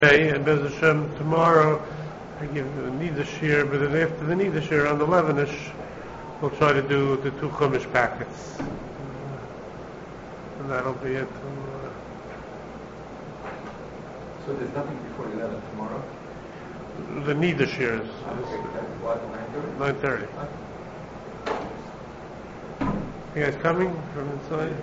And Bez Hashem, tomorrow I give the Nida Shir, but then after the Nida Shir on the 11ish, we'll try to do the 2 Chumash packets. And that'll be it. So there's nothing before 11 tomorrow? The Nida Shir is what, 9:30? 9:30. You guys coming from inside?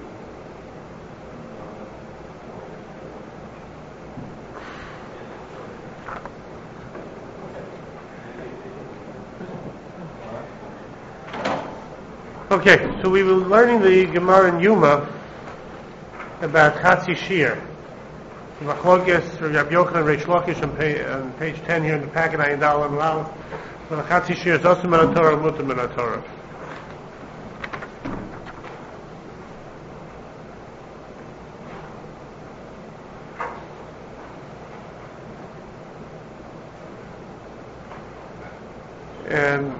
Okay, so we were learning the Gemara in Yuma about Chatzi Shir. Machlokes for Rabbi Yochanan Reish Lakish on page 10 here in the packet, Ayin Dal and Lal. So the Chatzi Shir is Osum min HaTorah, Mutar min HaTorah. And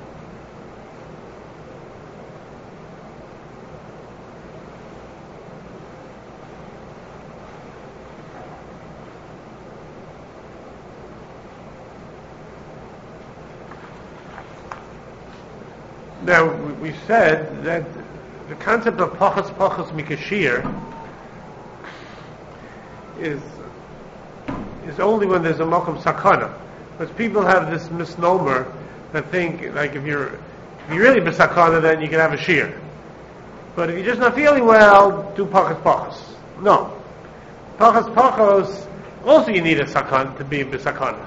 now, we said that the concept of pachas mikashir is only when there's a mokum sakana. Because people have this misnomer that think, like, if you're really besakana, then you can have a shear. But if you're just not feeling well, do pachas. No. Pachas, also you need a sakana to be besakana.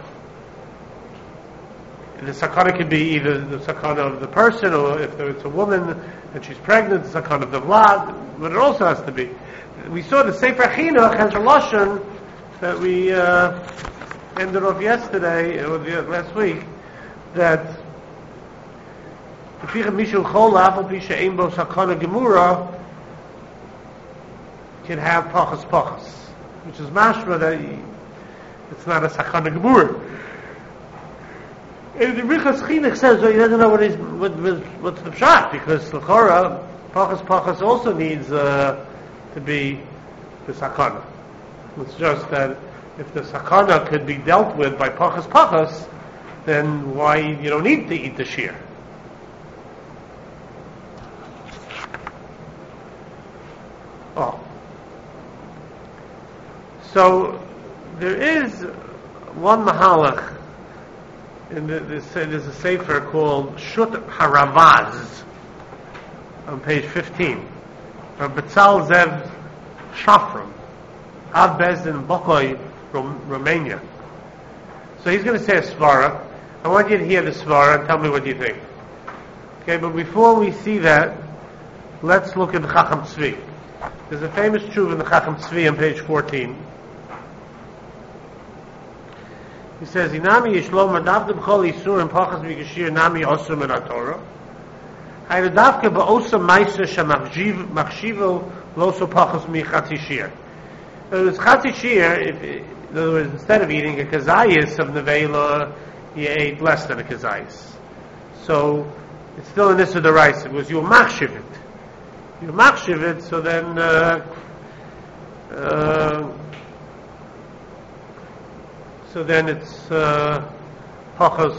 The sakana could be either the sakana of the person, or if it's a woman and she's pregnant, the sakana of the vlad, but it also has to be. We saw the Sefer Chinuch has a lashon that we ended off yesterday, or last week, that can have pachas, which is mashma that it's not a sakana gemura. And the Rikas Chinuch says, well, he doesn't know what's the pshat, because l'chora pachas also needs to be the sakana. It's just that if the sakana could be dealt with by pachas, then why you don't need to eat the shear? Oh. So there is one mahalach. And there's a sefer called Shut Haravaz on page 15 from Betzal Zev Shafram, Av Bez in Bokoy, Romania. So he's going to say a svara. I want you to hear the svara and tell me what you think. Okay, but before we see that, let's look at the Chacham Tzvi. There's a famous tshuva in the Chacham Tzvi on page 14. He says, "Inami yishlom adavdim chol isur and pachas mikashir nami osur min haTorah. Hayradavke ba'osa ma'aser shemachshivo loso pachas michatzi shir." In other words, chatzi shir, in other words, instead of eating a kazayis of nevela, you ate less than a kazayis. So it's still an issur d'oraisa. It was you machshiv it. You machshiv it, so then. So then it's pachas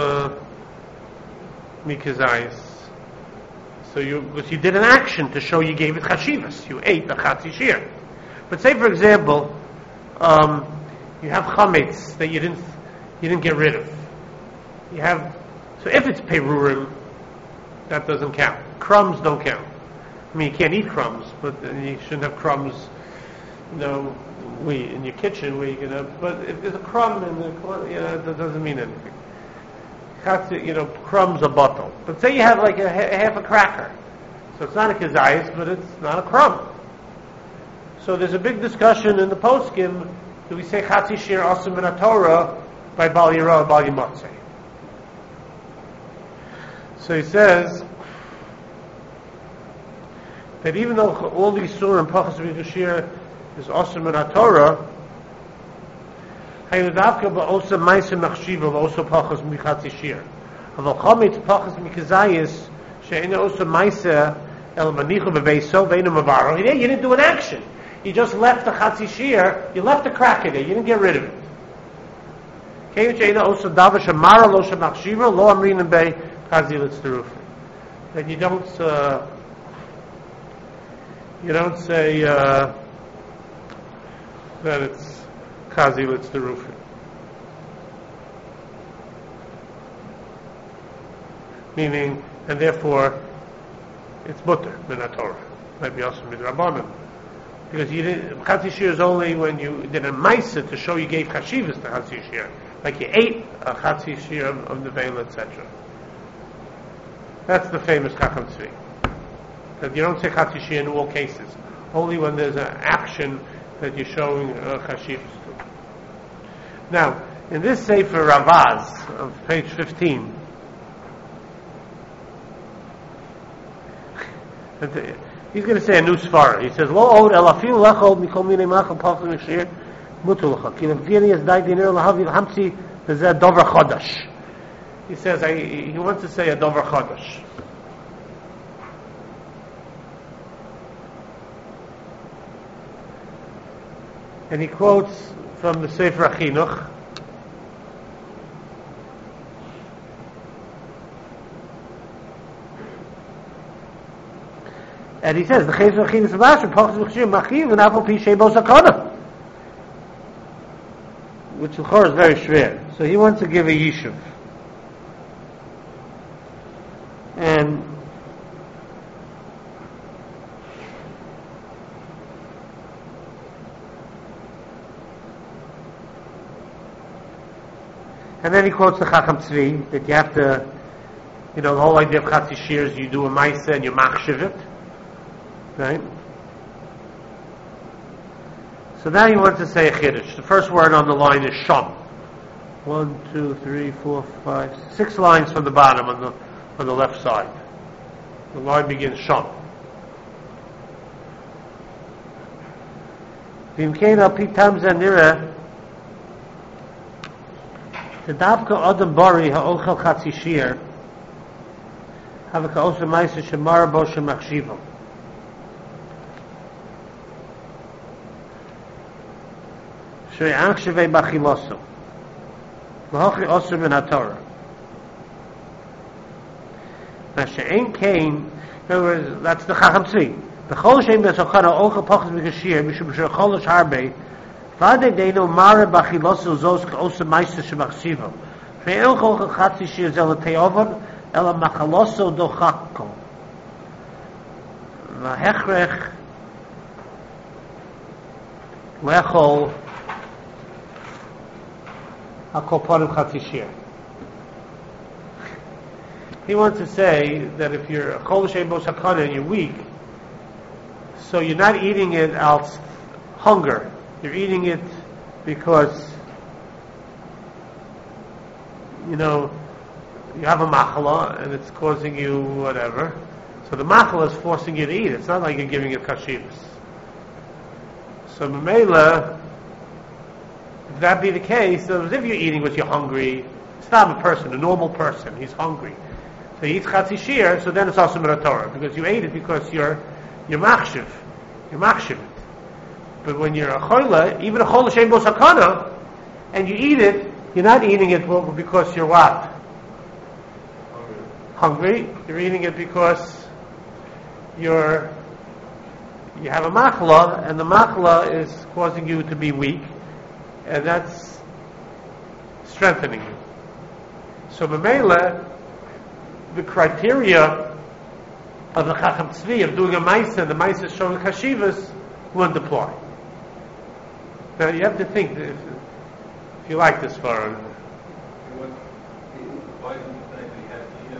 mikazayis. So you did an action to show you gave it chashivas. You ate the chatzi shir. But say for example, you have chametz that you didn't get rid of. So if it's perurim, that doesn't count. Crumbs don't count. I mean, you can't eat crumbs, but you shouldn't have crumbs. In your kitchen where you're gonna, but if there's a crumb in the, that doesn't mean anything. Crumbs a bottle. But say you have like a half a cracker, so it's not a kazayis, but it's not a crumb. So there's a big discussion in the poskim. Do we say chatzi shir osum min haTorah by Bal Yirah or Bal Yimotzei? So he says that even though all these surah and pachas mikashir is osur min haTorah, hayudavka ba'osa ma'aser machshiva also pachas michatzi shir. Aval chametz pachas mikazayis she'ena osa ma'aser el manichu b'beiso ve'ena mavaro. You didn't do an action. You just left the chatzi shear, you left the crack in it, you didn't get rid of it. Then you don't say that it's kazi litzderufin. Meaning, and therefore, it's mutter min Torah. Maybe also midrabanan, because you didn't. Chatzi shear is only when you did a ma'isa to show you gave chashivas to chatzi shear, like you ate a chatzi shear of nevela, etc. That's the famous Chacham Tzvi. That you don't say chatzi shear in all cases, only when there's an action that you're showing chashivas to. Now, in this Sefer Ravaz of page 15. He's going to say a new svara. He says, "Lo od elafil lechol mikol minei machal pachim mishir mutulacha. Ki levgini es dai dinir lahavi hamsi bezeh dover chodesh." He says he wants to say a dover chodesh. And he quotes from the Sefer Achinuch. And he says, the Chayes V'Achinas V'Ashim, Pachas V'Chshir Machiv, and Apple Pi Shebo Sakana. Which of course is very shver. So he wants to give a yishuv. And then he quotes the Chacham Tzvi, that you have to, the whole idea of Chatzi Shir is you do a Maisa and you machshiv it. Right? So now he wants to say a chiddush. The first word on the line is sham. 1, 2, 3, 4, 5, 6 lines from the bottom on the left side. The line begins sham. V'imkein al pi tam zeh nireh tedavka adam bari ha'ochel chatzi shir havaka osa ma'isa shemara bo shemachshivam. She'achshevei bachiloso v'hochi osur min haTorah. Now she'ein kain, in other words, that's the Chacham Tzvi. B'chol she'ein b'sochana ocha pachas b'gashir mishum she'cholosh harbei v'adei deinu mare bachiloso zos k'osa ma'isa shemachshivam she'ein ocha chatzi shir zel te'ovon ela machaloso dochakko v'hechrech lechol he wants to say that if you're a kol shebo sakana and you're weak, so you're not eating it out hunger. You're eating it because you have a machala and it's causing you whatever. So the machala is forcing you to eat. It's not like you're giving it kashivas. So Mamela, if that be the case, so if you're eating because you're hungry, it's not a person, a normal person, he's hungry. So he eats chatzi shir, so then it's also min Torah, because you ate it because you're machshiv it. But when you're a chola, even a chola shein bo sakana, and you eat it, you're not eating it because you're what? Hungry. You're eating it because you have a machla, and the machla is causing you to be weak, and that's strengthening you. So Mamela, the criteria of the Chacham Tzvi of doing a Maisa, and the Maisa showing Chashivas, wouldn't apply. Now you have to think, if you like this far. Why didn't you say that he had to eat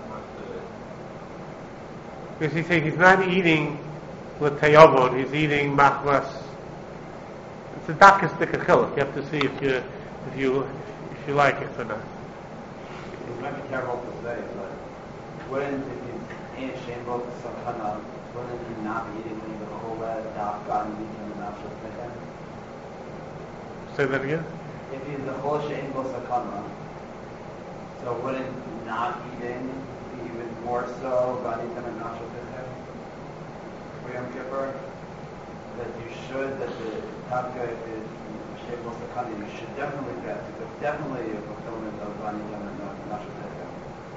it? Because he's saying he's not eating with Teyavon, he's eating Machmas. It's a dakistic achilles. You have to see if you like it or not. You might be careful to say, but wouldn't, if he's in a shame book, sakana, wouldn't he not be eating when the whole daf gotten eaten and not just with him? Say that again? If he's the whole shame book sakana, so wouldn't not eating be even more so gotten eaten and not just with him? For Yom Kippur? that you should, that the Taka is Shebos Sakana, you should definitely fast, because definitely a fulfillment of Bani Yom and Nashon Teka.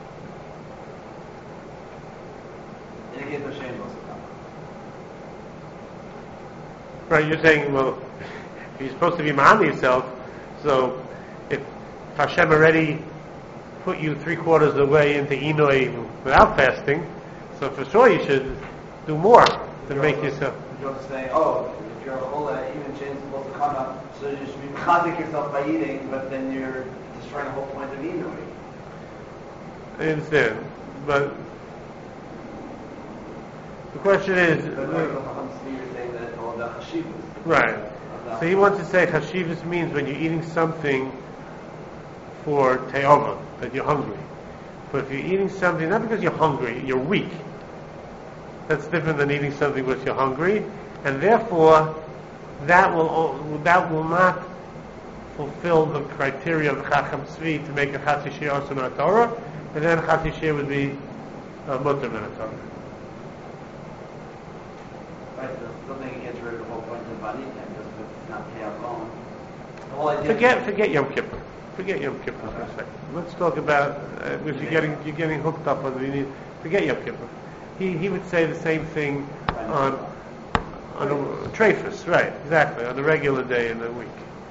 In the case of Shebos Sakana. Right, you're saying, well, you're supposed to be Mahami yourself, so if Hashem already put you 3/4 of the way into Inoi without fasting, so for sure you should do more to make yourself. You're also saying, oh, if you're a Chola, even change the Sakana, so you should be mechazik yourself by eating, but then you're destroying the whole point of Inoi. I understand, but the question is, right. So he wants to say chashivas means when you're eating something for te'oma, that you're hungry. But if you're eating something, not because you're hungry, you're weak. That's different than eating something because you're hungry, and therefore that will not fulfill the criteria of Chacham Tzvi to make a Chatzi Shir also min Torah, and then Chatzi Shir would be mutter min Torah. Right, so something against rid of the whole point of Bani Yom, just with not pay alone. The whole idea. Forget Yom Kippur. Forget Yom Kippur for a second. Let's talk about if you're getting hooked up on the forget Yom Kippur. He would say the same thing on a treifus, right? Exactly, on a regular day in the week.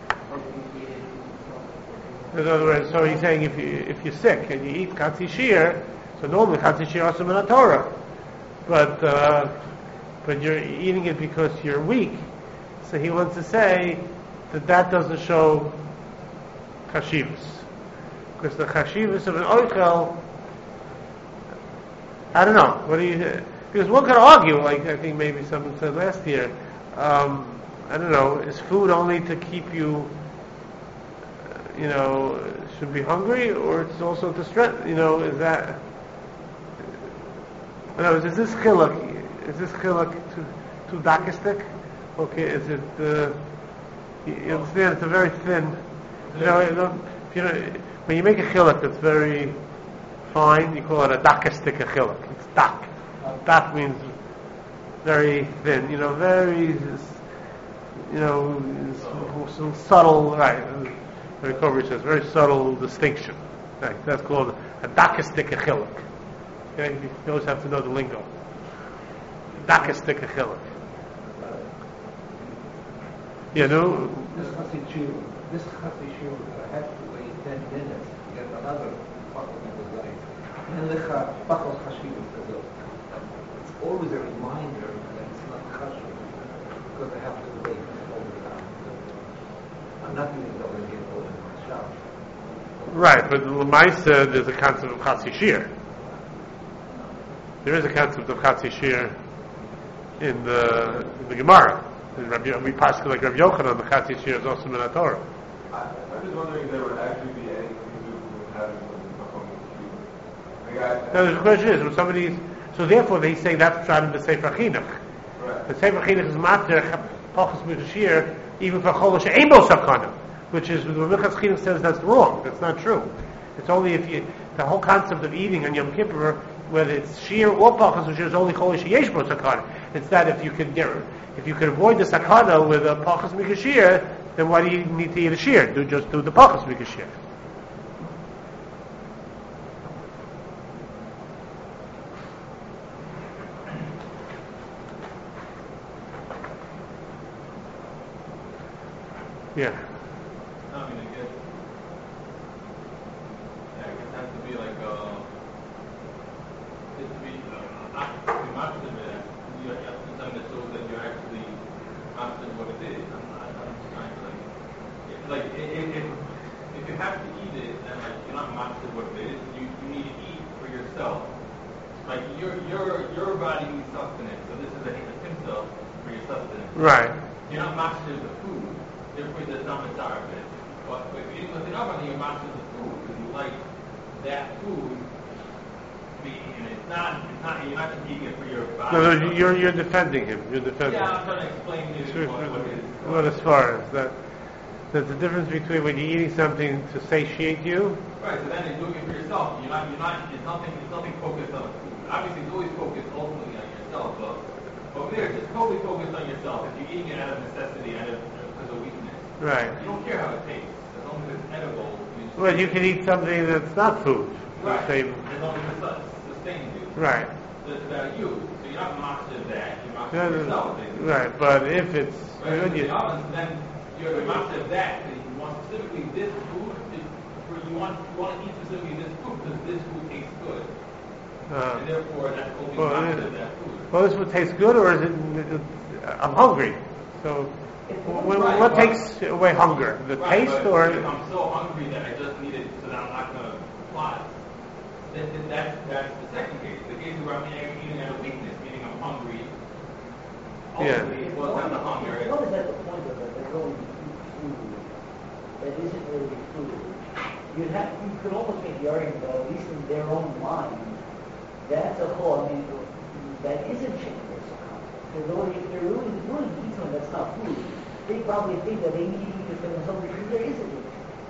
In other words, so he's saying if you're sick and you eat Chatzi Shir, so normally Chatzi Shir also min Torah, but you're eating it because you're weak. So he wants to say that doesn't show chashivas, because the chashivas of an oichel, I don't know. What do you? Because one could argue, like I think maybe someone said last year. I don't know. Is food only to keep you, should be hungry, or it's also to strengthen? Is that? In other words, is this chiluk? Is this chiluk too dakistic? Okay, is it? You understand? It's a very thin. When you make a chiluk that's very fine, you call it a dakistic chiluk. It's dak. Dak means very thin. Very. Some subtle. Right. Very Kovic says very subtle distinction. Right. That's called a dakistic chiluk. Okay, you always have to know the lingo. Dakistic chiluk. This Chassid Shur has to wait 10 minutes to get another bottle in the light. And Lecha Bachal Chashivas as well. It's always a reminder that it's not Chashiv, because I have to wait all the time. I'm not doing it over again over myself. Right, but in Lamaisa there's a concept of Chatzi Shir. There is a concept of Chatzi Shir in the Gemara. We pass like Rabbi Yochanan, the Chatzi Shir is also min Torah. I'm just wondering if there would actually be anything to do with having something. Now the question is, when somebody, so therefore they say that's trying to Sefer Chinuch. Right. The Sefer Chinuch is matter Pachas Mikashir even for Chol she'ein bo sakana, which is the Minchas Chinuch says that's wrong. That's not true. It's only if the whole concept of eating on Yom Kippur, whether it's shear or Pachas Mikashir, is only Chol she'ein bo sakana. It's that if you could avoid the sakana with a Pachas Mikashir, then why do you need to eat a shear? Just do the Pachas Mikashir. Yeah. I mean, I guess it has to be like, it to be master there. You have to do something that shows that you're actually mastering what it is. I'm just trying to if you have to eat it, then you're not mastering what it is. You need to eat for yourself. Like your body needs sustenance, so this is a himself for your sustenance. Right. You're not mastering the food. Therefore, it does not matter. But if you're not running your master the food, because you like that food, and it's not, you're not just eating it for your body. No, you're defending him. You're defending Yeah, him. I'm trying to explain to you what it is. Well, as far as that, there's a difference between when you're eating something to satiate you. Right, so then you're doing it for yourself. It's nothing focused on the food. Obviously, it's always focused ultimately on yourself, but Over there, just totally focus on yourself. If you're eating it out of necessity, because of weakness, Right. you don't care how it tastes. As long as it's edible, Well, you can eat something that's not food. right. Same. As long as it sustains you. Right. That's about you. So you're not mastering that. You're No, mastering no, yourself. no. Basically. Right, but if it's Right. when So you, the ovens, then you're master of that. And you want specifically this food. You want to eat specifically this food because this food tastes good. And therefore, that's only well, master of that food. well, this would taste good, or is it? I'm hungry. So, what takes away hunger? The Right, taste, but or if I'm so hungry that I just need it so that I'm not going to plot, then that's the second case. The case where I'm eating out of weakness, meaning I'm hungry. Ultimately, it boils down to hunger. What is at the point of that they're going to eat food that isn't really food? You could almost make the argument that at least in their own mind, that's a whole. I mean, that isn't shameless. Because if they're really willing to eat something that's not food, they probably think that they need to eat it for themselves because there isn't it.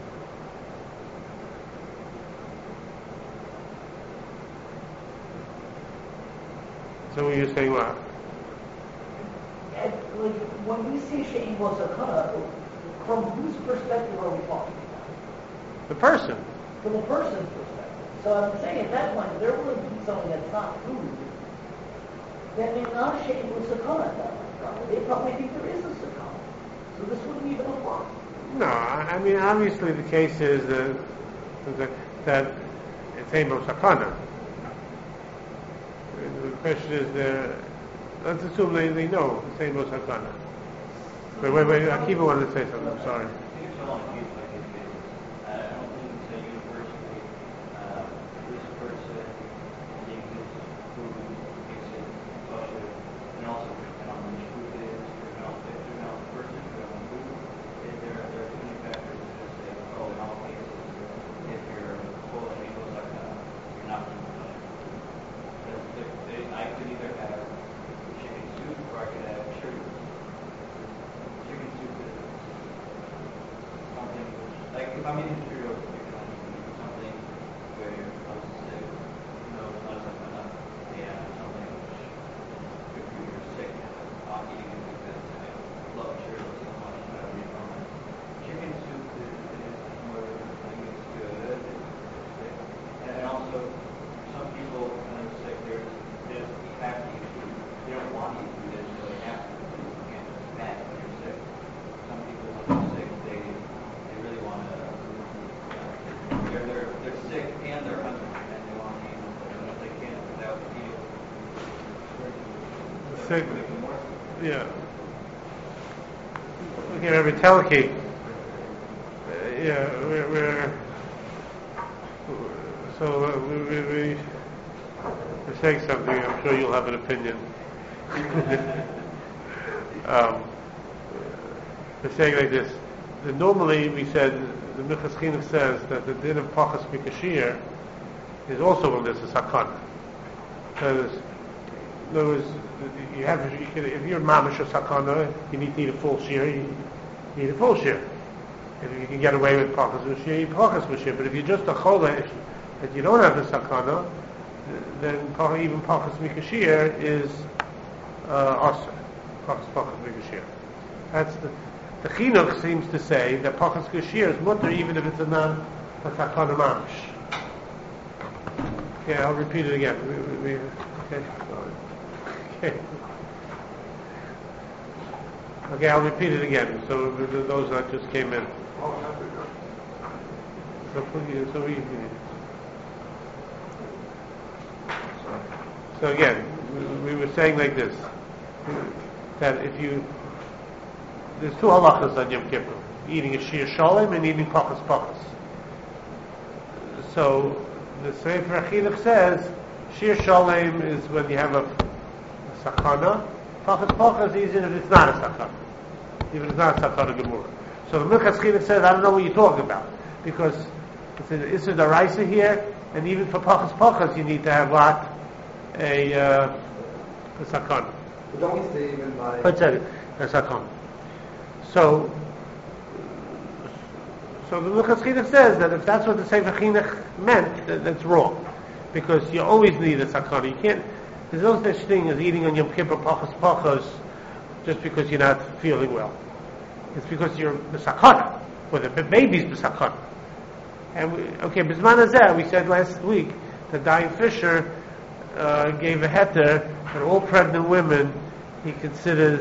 so you're saying what? And, like, when we say shame was sakana, from whose perspective are we talking about? The person. From the person's perspective. So I'm saying at that point, if they're willing to eat something that's not food, then they're not ashamed with sakana at that point, probably. They probably think there is a sakana. So this wouldn't even apply. No, I mean obviously the case is that it's amo sakana. The question is, let's assume they know it's amo sakana. Wait, Akiva wanted to say something. I'm sorry. I think it's all on case by case basis. I don't think it's a universally this person makes this food, makes it kosher, and also depending on which food it is, depending on the person, depending on food. There are too many factors to just say, oh, in all cases, if you're full of angels like that, you're not doing kosher. I could either have chicken soup or I could have chili. Chicken soup is something which, like, if I'm eating Cheerios, something where I'm sick, it's not something enough. Yeah, something which, if you're sick, I'm eating it because I love Cheerios so much, but I mean, chicken soup is more, I think it's good, it's sick. And also, some people, when they're sick, they have to eat food. They don't want to eat food, so they have to. You can't just snack when you're sick. Some people, when they're sick, they really want to. They're sick and they're hungry, and they want to eat something. And if they can't without eating, Sick. they can work. Yeah. Okay, Rabbi Teleki. Yeah, we're saying something. I'm sure you'll have an opinion. We're saying like this. Normally, we said the Minchas Chinuch says that the din of Pachas Mikashir is also when there's a sakana. Because in other words, if you're mamish or sakana, you need to eat a full shear. You eat a full shear. If you can get away with pachas v'shir, you eat pachas v'shir. But if you're just a cholesh that you don't have the sakana, then even pachas mikashir is aser. Pachas mikashir. That's the chinuch seems to say that pachas mikashir is mutter even if it's a sakana mamish. Okay, I'll repeat it again. Okay, I'll repeat it again. So those that just came in. So again, we were saying like this, that if there's two halachas on Yom Kippur, eating a shir shalom and eating pachas. So the Sefer Chinuch says shir shalom is when you have a sakana. Pachas is even if it's not a sakana. Even if it's not a sakana gemura. So the Minchas Chinuch says, I don't know what you're talking about. Because it's an Issa D'Oraisa here, and even for pachas you need to have what? A sakana. But don't we say even by... A sakana. So the Minchas Chinuch says that if that's what the Sefer Chinuch meant, that's wrong. Because you always need a sakana. You can't... There's no such thing as eating on Yom Kippur pachas just because you're not feeling well. It's because you're b'sakana, or the baby's b'sakana. And b'zman hazeh, we said last week that Dayan Fisher gave a heter that all pregnant women he considers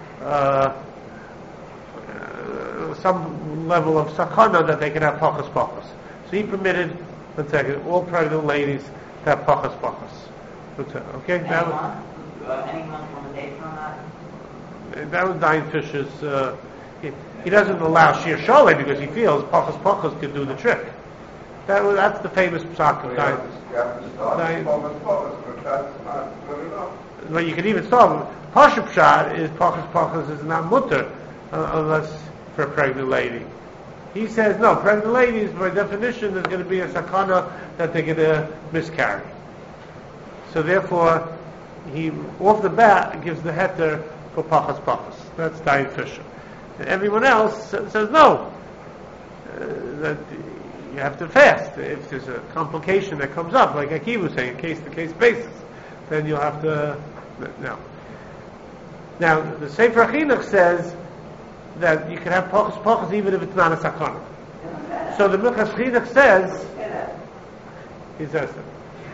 some level of sakana that they can have pachas. So he permitted, all pregnant ladies to have pachas. Okay? Any month limitation on that? That was Dayan Fisher's. He doesn't allow shir sholeh because he feels pachas could do the trick. That's the famous psak of Dayan. But you can even start. Pashup pshat is pachas is not mutter unless for a pregnant lady. He says no. Pregnant ladies, by definition, there's going to be a sakana that they're going to miscarry. So therefore, he off the bat gives the heter for pachas. That's Dayan Fisher. And everyone else says no. That you have to fast. If there's a complication that comes up, like Akiva was saying, case-to-case basis, then you'll have to. No. Now, the Sefer Chinuch says that you can have pachas even if it's not a sakana. So the Minchas Chinuch says, he says that.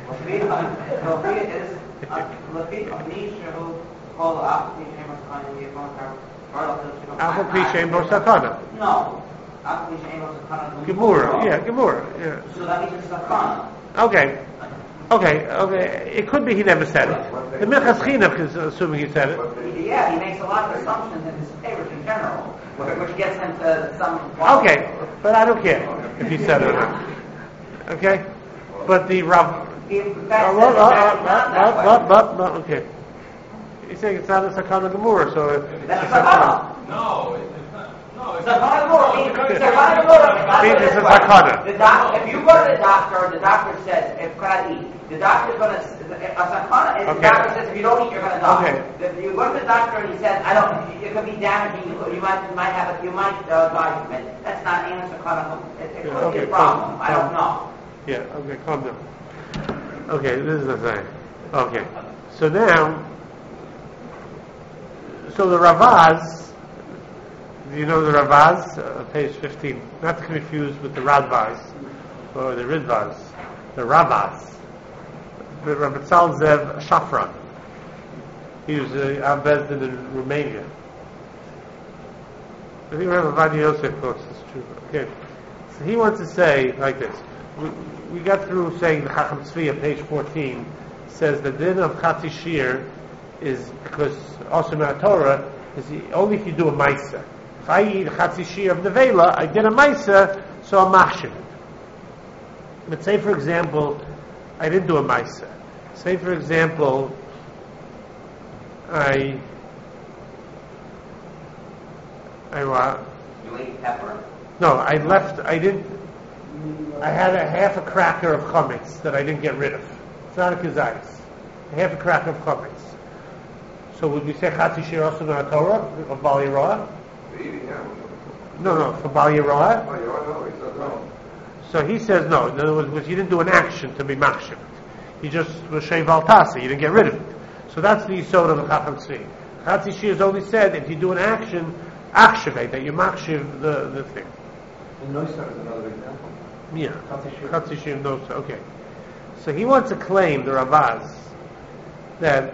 Afal pi she'en bo sakana. No. Gemura, yeah. So that means it's sakana. Okay. It could be he never said it. The Minchas Chinuch is assuming he said it. Yeah, he makes a lot of assumptions in his papers in general, which gets him to some... Okay, but I don't care if he said it or not. Okay? But the Rav... Okay. He's saying it's not a Sakana Gemura, so... That's sakana. No, it's not. No, it's Sakana Gemura means it's a sakana. If you go to the doctor, the doctor says, if can I eat? The doctor's going to... A sakana is the doctor says, if you don't eat, you're going to die. Okay. If you go to the doctor and he says, I don't... It could be damaging. You might die from it. That's not an sakana. It could be a problem. I don't know. Yeah, okay, calm down. Okay, this is the thing. Okay. So now... So the Ravaz... Do you know the Ravaz? Page 15. Not to confuse with the Radvaz or the Ridvaz. The Ravaz. The Rabbi Tzal Zev Shafran. He was Abbezdin in Romania. I think Rabbi Vadi Yosef quotes this true. Okay. So he wants to say like this. We got through saying the Chacham Tzvi at page 14 says the din of Chatzi Shir is because also in our Torah is only if you do a Maisa. If I eat Chatzi Shir of Nevela, I did a Maisa, so I'm machshiv. But say for example, I didn't do a Maisa. Say for example, I what? You ate pepper? No, I had a half a cracker of chametz that I didn't get rid of. It's not a kazayis. A half a cracker of chametz. So would we say Chatzi Shir also in our Torah of Bal Yirah? No, for Bal Yirah. So he says no. In other words, you didn't do an action to be machshiv. You just was sheiv al tasa. You didn't get rid of it. So that's the yisod of the Chacham Tzvi. Chatzi Shir is only said if you do an action, achshaveh, that you machshiv the thing. And Noisar is another example. Yeah, Chatzi Shir Nosa. Okay. So he wants to claim, the Ravaz, that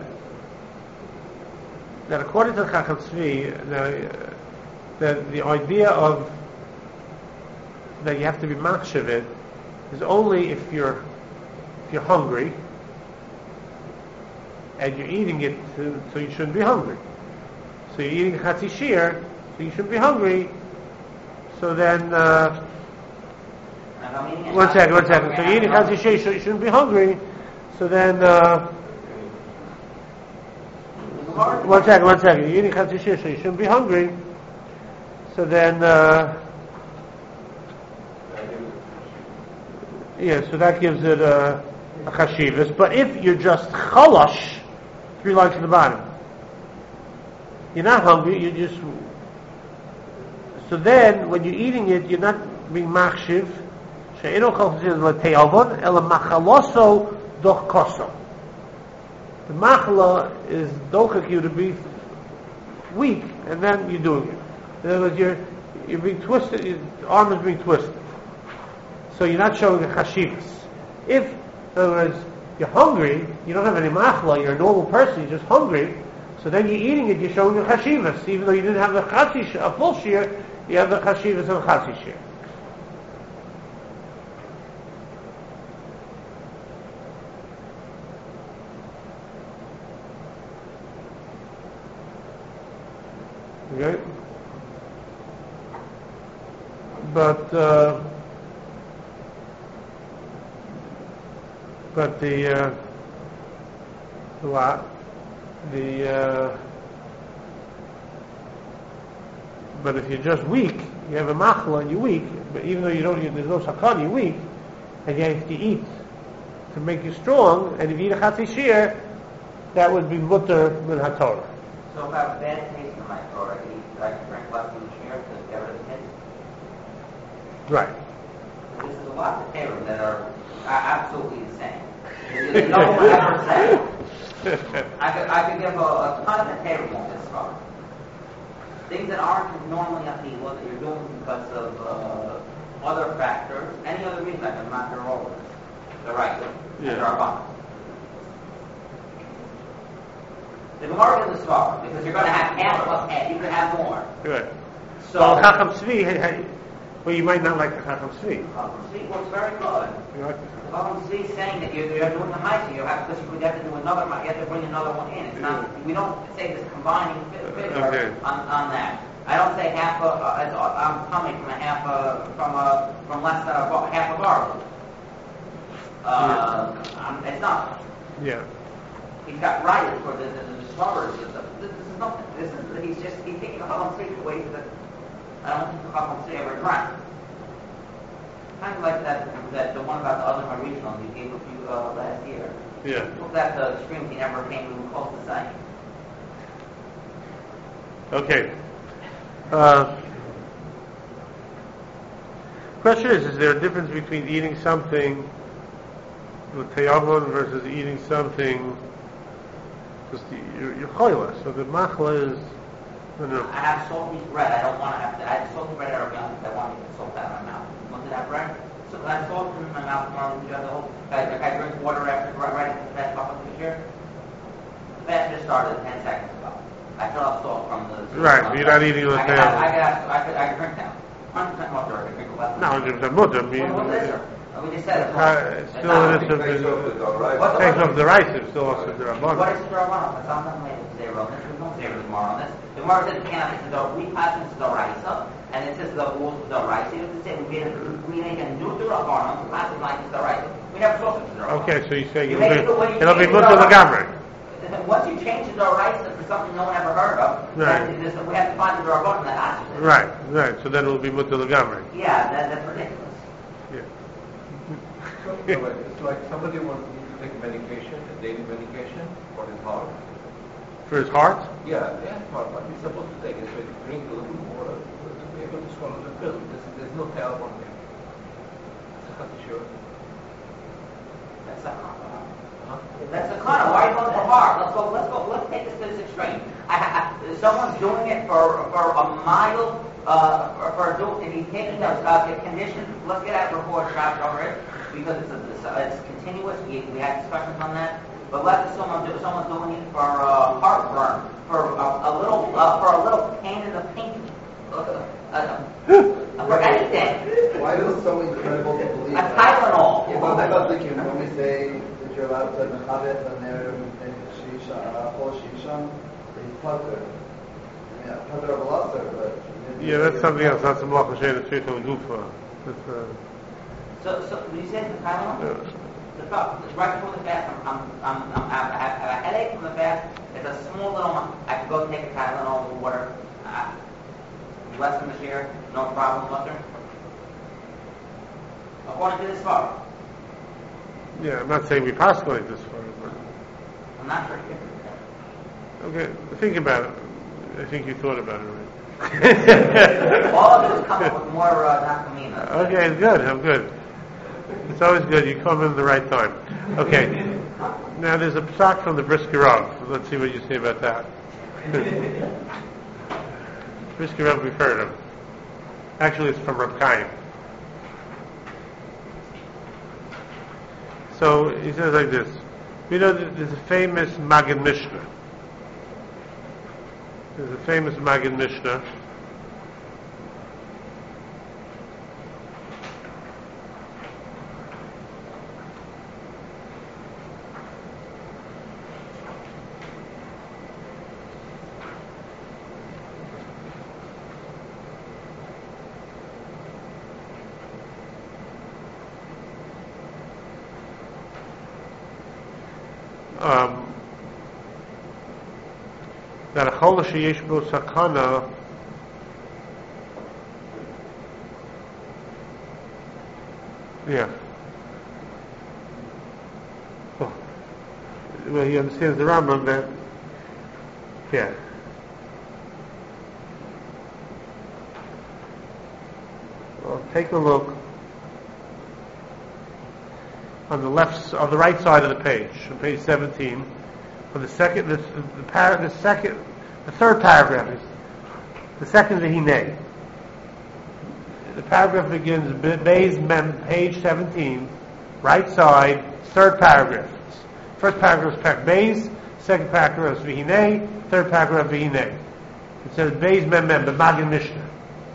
according to Chacham Tzvi, that the idea of that you have to be machshav it is only if you're hungry and you're eating it, so you shouldn't be hungry. So you're eating Chatzi Shir, so you shouldn't be hungry. So then, one second. So you're eating Chatzi Shir, so you shouldn't be hungry. So then, one second. You're eating Chatzi Shir, so you shouldn't be hungry. So then, so that gives it a chashivas. But if you're just chalash, 3 lines to the bottom, you're not hungry, you just... So then, when you're eating it, you're not being machshiv. She'eno chalash l'te'avon, ela machaloso doch koso. The machla is dochak you to be weak, and then you're doing it. In other words, you're being twisted, your arm is being twisted. So you're not showing a chashivas. If, in other words, you're hungry, you don't have any machla, you're a normal person, you're just hungry, so then you're eating it, you're showing a chashivas. Even though you didn't have a full shear, you have the chashivas of a chatzi shear. Okay? But the what? But if you're just weak, you have a machla and you're weak, but even though there's no sakana, you're weak, and you have to eat to make you strong, and if you eat a chatzi shear, that would be mutter min haTorah. So if I have a bad taste in my throat, I can drink less than the shear to get rid of the taste? Right. This is a lot of terror that are absolutely insane. No one will ever say. I could give a ton of terror on this far. Things that aren't normally appeal that you're doing because of other factors, any other reason I can knock your over. The right, the Rabban. The Gemara is the svar because you're going to have half plus half. You can have more. Good. So Chacham Tzvi, well, you might not like the Chacham Tzvi. Chacham Tzvi works very good. You like The Chacham Tzvi is saying that you're doing the Maisa. You have to do another. You have to bring another one in. It's not. We don't say this combining figure on that. I don't say half. I'm coming from from less than half a bar. It's not. Yeah. He's got rights for this and the swabbers. This is nothing. He's taking the Chacham Tzvi away from the. I don't think the Chacham Tzvi ever drank. Kind of like that the one about the other regional you gave a few last year. Yeah. Look at the extremes he never came even close to saying. Okay. Question is there a difference between eating something with teyavon versus eating something just you're choila? So the machla is. I have salty bread. I don't want to have to. I have salty bread every night. I want to get salt out of my mouth. Want to have bread? So I have salt in my mouth tomorrow. I drink water after right after the fast couple of years. The fast just started 10 seconds ago. I fill up salt from the. Right, but you're not eating with teyavon. I could drink now. 100% water. I could drink less. No, 100% mutter. What is it? We just said it. Still, it takes off the rice. It's still also the rabbanon. What is the rabbanon? It's on the way to zero. We don't zero tomorrow on this. The Gemara said cannot. It's the we pass into the raisa, and it says the rules of the raisa. You have to say we make a new rabbanon. We pass it like it's the raisa. We never saw it to the rabbanon. Okay, so you're saying it'll be mutter legamrei. Once you change the raisa for something no one ever heard of, right. We have to find the rabbanon that asks it. Right. So then it'll be mutter legamrei. Yeah, that's ridiculous. Yeah. It's like somebody wants to take medication, a daily medication for his heart. For his heart? Yeah, heart. But he's supposed to take it, so he drink a little water to be able to swallow the pill. There's no help on him. Sure. That's not That's the kind of why are you going for heart? Let's take this to this extreme. Someone's doing it for a mild if he's taking a condition. Let's get out report shot over it because it's continuous. We had discussions on that. But let's assume someone's doing it for heartburn, for a little pain in the pinky, for anything. Why is it so incredible to believe? A Tylenol. When we say that you're allowed to mechavet and they're shisha, full shisha, they putter. Yeah, putter of laser, but. Yeah, that's something else. That's a malacha she'ena tzricha l'gufa. So you said the Tylenol? Right before the fast, I have a headache from the fast. It's a small little. I can go take a Tylenol with water. Less than this year, no problem whatsoever. According to this far. Yeah, I'm not saying we pass like this far, but. I'm not sure. Okay, think about it. I think you thought about it already. All of it is coming with more nafkamina. Okay, good. I'm good. It's always good. You come in the right time. Okay. Now there's a psak from the Brisker Rav. Let's see what you say about that. Brisker Rav, we've heard of. Actually, it's from Reb Chaim. So he says like this. You know, there's a famous Maggid Mishnah. There's a famous Maggid Mishnah. That a chol sheyesh bo sakana well, he understands the Rambam that well, take a look on the right side of the page, on page 17. For the second, the third paragraph is the second Vehinei. The paragraph begins Beis Mem, page 17, right side, third paragraph. First paragraph is Beis, second paragraph is Vehinei, third paragraph Vehinei. It says Beis Mem Mem, the Maggid Mishnah.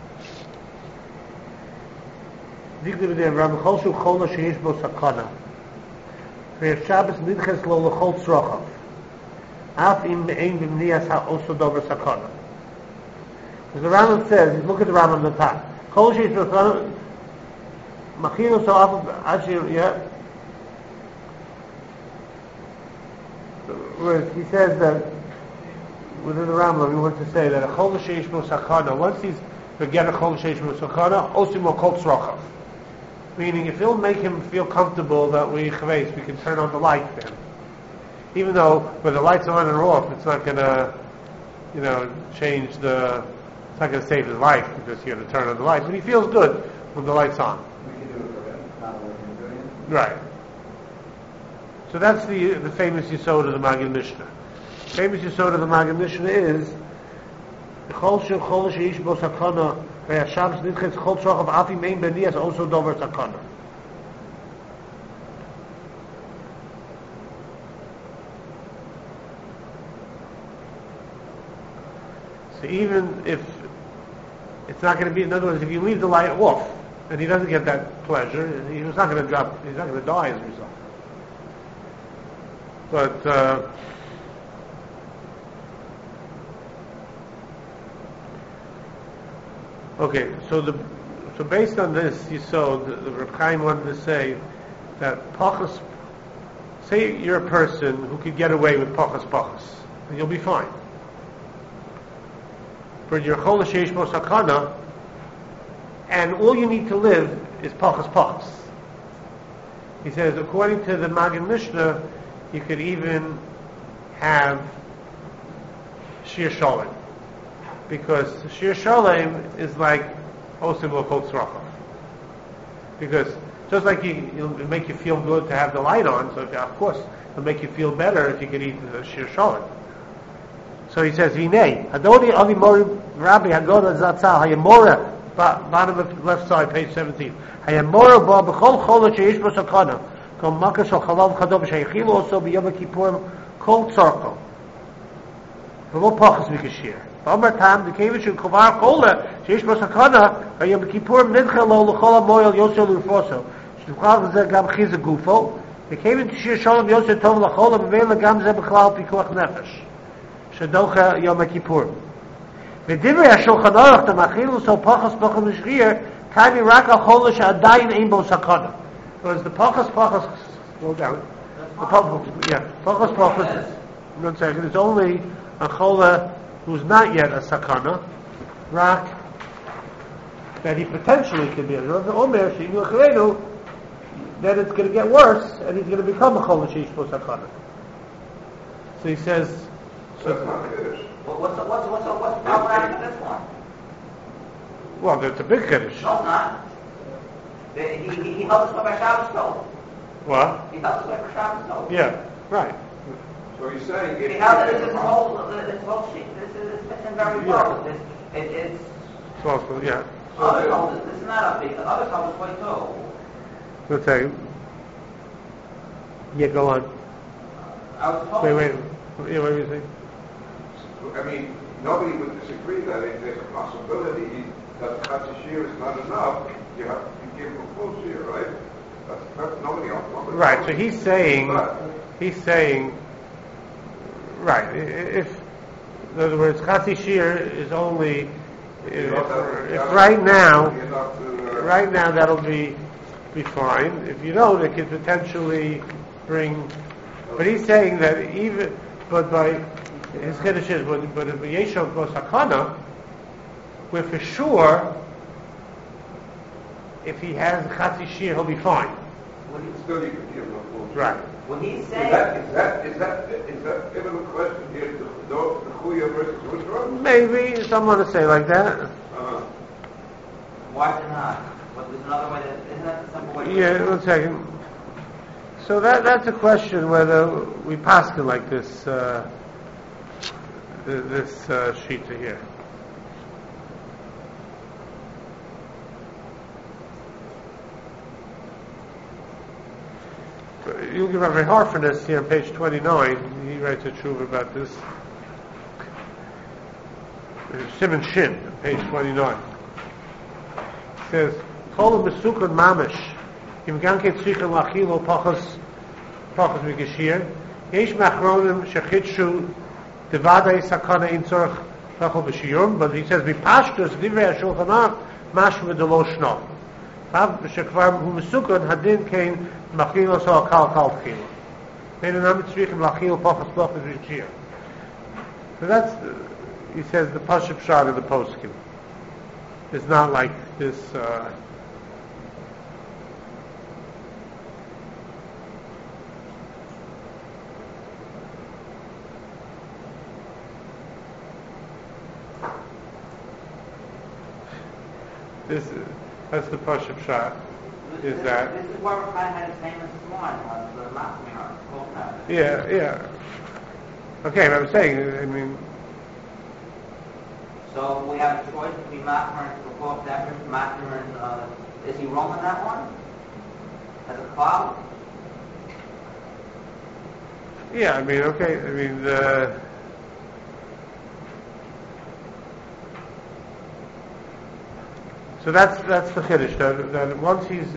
Rabbi Chol sheyesh bo sakana. Ve'ef Shabbos nidches lo l'chol tzrochav. Af im ein b'mnias ha'oso dover sakana. Because the Rambam says, look at the Rambam on the top. Kol sheyesh bo sakana, machino so af ashir, whereas he says that within the Rambam, he wants to say that a chol sheyesh bo sakana, once he's beget a chol sheyesh bo sakana, osim lo kol tzrochav. Meaning, if it'll make him feel comfortable that we can turn on the light for him. Even though when the lights are on or off, it's not going to, change it's not going to save his life because you have to turn on the lights. But he feels good when the light's on. We can do it for him, not what we're doing. Right. So that's the famous Yisod of the Maggid Mishnah. The famous Yisod of the Maggid Mishnah is Chol sheyesh bo sakana. Shabbos nidches chol tzrochav af im ein b'nias also dover sakana. So even if it's not going to be, in other words, if you leave the light off and he doesn't get that pleasure, he's not going to die as a result. But okay, so based on this, you saw the Reb Chaim wanted to say that pachas. Say you're a person who could get away with pachas, and you'll be fine. But you're chol sheyesh bo sakana, and all you need to live is pachas. He says, according to the Maggid Mishnah, you could even have shir shalom. Because shir shalom is like osim lo kol tzrochav. Because just like it'll make you feel good to have the light on, so of course it'll make you feel better if you can eat the shir shalom. So he says, Vinei, Adoni Avi Mori Rabbi Hagoda Zatzal Hayamora, bottom of left side, page 17. Hayamora ba b'chol chol sheyesh bo sakana, kol makas shel chalav chadov sheyichilu also b'yom kippurim kol tzorko. V'lo pachas mikashir. V'amar tam d'kevish and kovar kola sheyesh bo sakana hayom kippurim nidcha lo l'chol hamoyel yosel l'urfoso. Sh'tuchav zeh gam chizah gufo. D'kevish shir shalom yosel tov l'chol ha'mevela gam zeh b'chlal pikuach nefesh. Shadocha Yom Kippur. V'divrei HaShulchan Aruch the machilu so pachas l'shrir kami rak ha'chol she'adayin ein bo sakana. Because the pachas go down. The pachas. 1 second. It's only a chola who's not yet a sakana, rak that he potentially could be. Omer she'inu achrenu, then it's going to get worse, and he's going to become a chola she'ish bo sakana. So he says. What's the problematic of this one? Well, that's a big kiddush. No, it's not. He helps us with our Shabbos too. What? He helps us with our Shabbos too. Yeah. Right. So he's saying See how this whole sheet, this is fitting very well. It's It's also, yeah. others hold it. This is not a big. Others hold this way too. Let's say. Yeah, go on. I was told. Wait. Yeah, what were you saying? I mean, nobody would disagree that if there's a possibility that Chatzi shear is not enough, you give him a full shear, right? That's nobody else. Right. So he's saying, right. If, in other words, Chatzi shear is only if right now that'll be fine. If you don't, it could potentially bring. But he's saying that but by his Kiddush is, but if Yeshov goes Hakana, we're for sure, if he has Chatzi shear, he'll be fine. Still, you could give him a full shear. Right. When he's saying. Is that even a question here? The Chuya versus Withdraw? Maybe someone to say like that. Why not? But there's another way. Isn't that the simple way? Yeah, 1 second. So that's a question whether we pass it like this. This sheet here. You'll give a very hard for this here on page 29. He writes a truth about this. Simon Shin, page 29. It says, Kol Mesukon Mamish, Im Ganke Tzichon Lachilo Pachas Megashir, Yesh Machronim Shechitshu Devadei Sakana In Tzorach Lachol B'Shiyum, but he says, V'pashtus Divrei HaShulchan Aruch Mashma Delo Shno. Fav Shekvar Hu Mesukon Hadin Kein Machilo So Kal Tchilo. Meinu Nam Tzrichim Lachilo Pachas Megashir. So that's, he says, the Pashup Shad of the Poskim. It's not like this. That's the Pashup Shad. Is that? This is where we're kind of had the same as this one on the Machmir. Yeah. Okay, but I'm saying, I mean. So we have a choice between Machmer and Sukkot, Machmer and, is he wrong on that one? As a cloud? Yeah, I mean, okay, I mean, so that's the Kiddush, that once he's,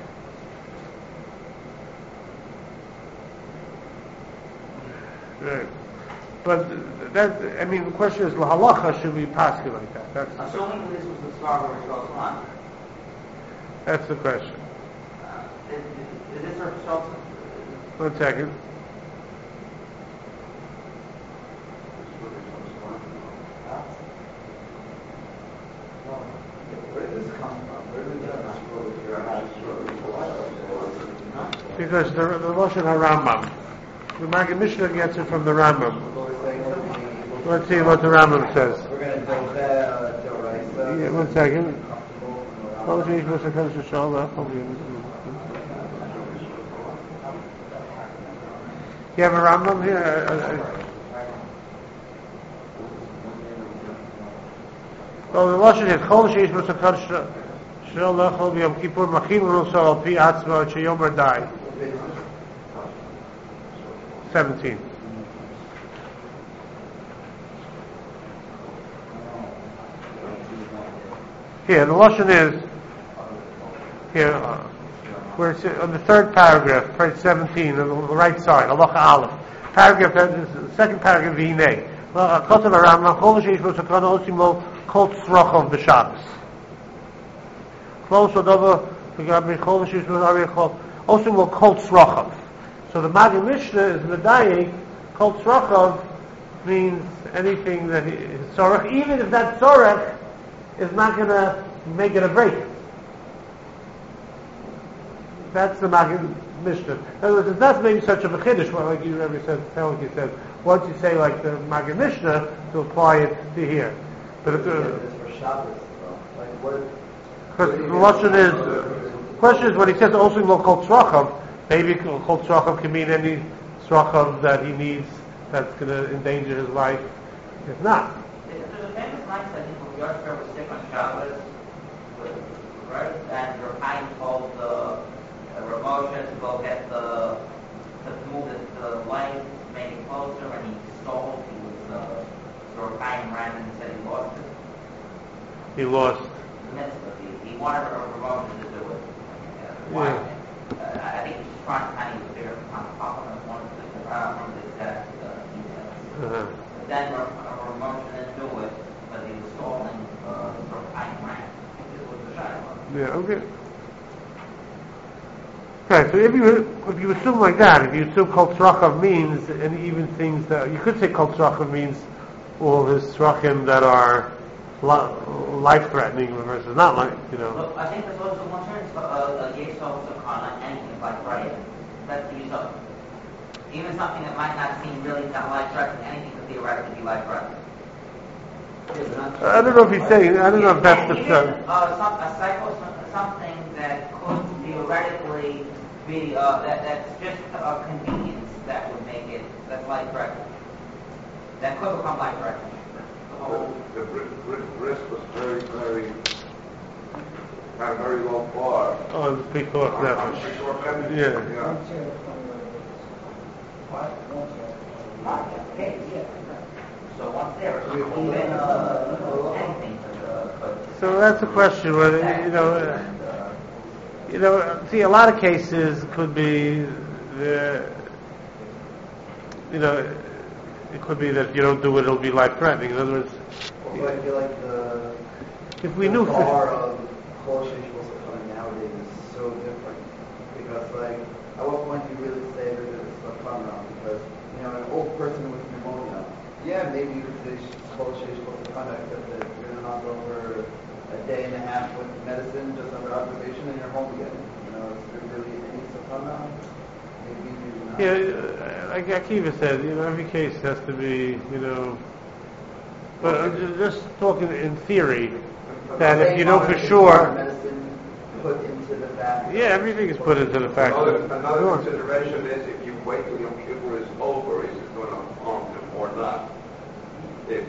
right. But that, I mean, the question is, lahalacha, should we pass it like that? That's assuming this was the start where it goes on. That's the question. Is this our result? 1 second. Where did this come from? Where did that Because the Lashon HaRambam. The Maggid Mishnah gets it from the Rambam. Let's see what the Rambam says. We're going to do that, Yeah, 1 second. You have a Rambam here? Well, the Lashon is Chol Sheish B'Sakar Shel Lechol B'Yom Kippur Machil Ruso Al Pi Atzma Sheyomer Dai. 17. Here, the Lashon is here, where it's on the third paragraph, page 17, on the right side, Halacha Aleph. Paragraph, the second paragraph, V'hinei. Kotel HaRambam, Chol Sheish B'Sakar Osim Lo Kol Tzrochov B'Shabbos. Close Odova, V'Gabi Chol Sheish B'Sakar Osim Lo Kol Tzrochov. So the Maggid Mishnah is Medayik, Kol Tzrochov means anything that is Tzorach, even if that Tzorach is not going to make it a break. That's the Maggid Mishnah. In other words, it's not maybe such a Chiddush, like you ever said, once you say like the Maggid Mishnah, to apply it to here. But if for Shabbos, because the Lashon is, the question is when he says Osim Lo Kol Tzrochov, maybe Kol Tzrochov can mean any tzrachov that he needs that's going to endanger his life? If not, There's a famous line, I think, when Yosef was sick on Shabbos, right? And Rav Chaim told Rav Moshe to go get to move the light, make it closer, and he stalled. So Rav Chaim ran and said he lost it. he lost. The mitzvah. He wanted Rav Moshe to do it. Yeah. I think he was trying to kind of figure out how to one of the exact details. But then Rav Moshe didn't do it, but he was stalling Rav Chaim ran. This was the shadow. Yeah, okay. Okay, so if you assume like that, if you assume kol tzrachov means, and even things that, you could say kol tzrachov means all his tzrachim that are life-threatening versus not like, Look, I think there's also one term, yesod sakana, anything like right. That's the yesod. Even something that might not seem really that life-threatening, anything could theoretically be life-threatening. I don't know if he's saying, I don't know if that's the term. Something that could theoretically be, that's just a convenience that would make it, that's life-threatening. That could become life-threatening. The risk was very low bar. Oh, the Pikuach Nefesh. Yeah. So once there, anything could. So that's a question whether, see, a lot of cases could be, it could be that if you don't do it, it'll be life-threatening. In other words, Also, I feel like if we knew the bar of Kol Sheish nowadays is so different. Because, like, at what point do you really say that it's a phenomenon? Because, an old person with pneumonia, yeah, maybe you could say Kol Sheish except that you're going to knock over a day and a half with medicine just under observation and you're home again. Is there really any phenomenon? Maybe not. yeah, like Akiva said, every case has to be, but just talking in theory, that if you know for sure, medicine put into the fact. yeah, everything is put into the fact. Another Sure. consideration is if you wait till Yom Kippur is over, is it going to harm him or not? If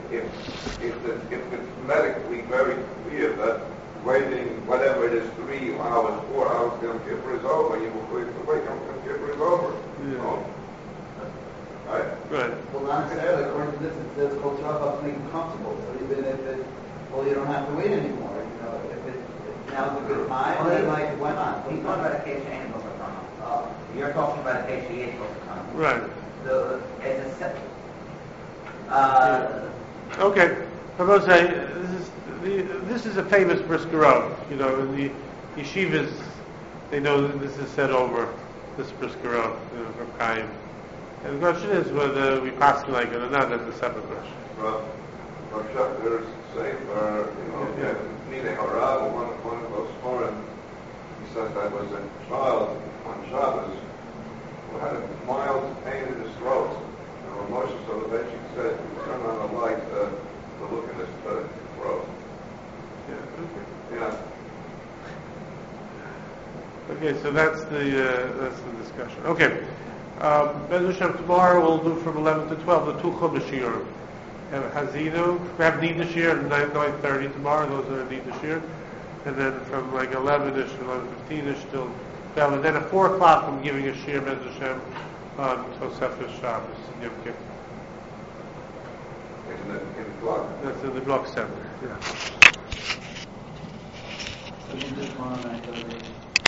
it's medically very clear that waiting, whatever it is, 3 hours, 4 hours, Yom Kippur is over, you will wait Yom Kippur is over. Yeah. Right? Right. Well, not necessarily. According to this, it says Kol Tzrachov to make him comfortable. So even if you don't have to wait anymore. If now's a good time, then why not? He's talking about a case of animal You're talking about a case of yesod sakana. Right. Okay. I must say, this is a famous briskerov. In the yeshivas, they know that this is said over this briskerov, from Chaim. And the question is whether we pass like it or not. That's a separate question. Rav Shachter's Sefer, Nidei Harav, one of those foreign, he says that was a child on Shabbos who had a mild pain in his throat. And Moshe Soloveitchik said, turn on the light to look at his throat. Yeah. Okay, so that's the discussion. Okay. Be'ez Hashem, tomorrow we'll do from 11 to 12 the 2 Chumash shiurim. We have Hazinu, we have Nida Shir at 9:30 tomorrow, those are Nida Shir. And then from like 11ish, 11:15ish till 12. And then at 4 o'clock I'm giving a Shir, Be'ez Hashem, on Tosefes Shabbos, Yom Kippur. In the block. That's in the block center, yeah. So you just want to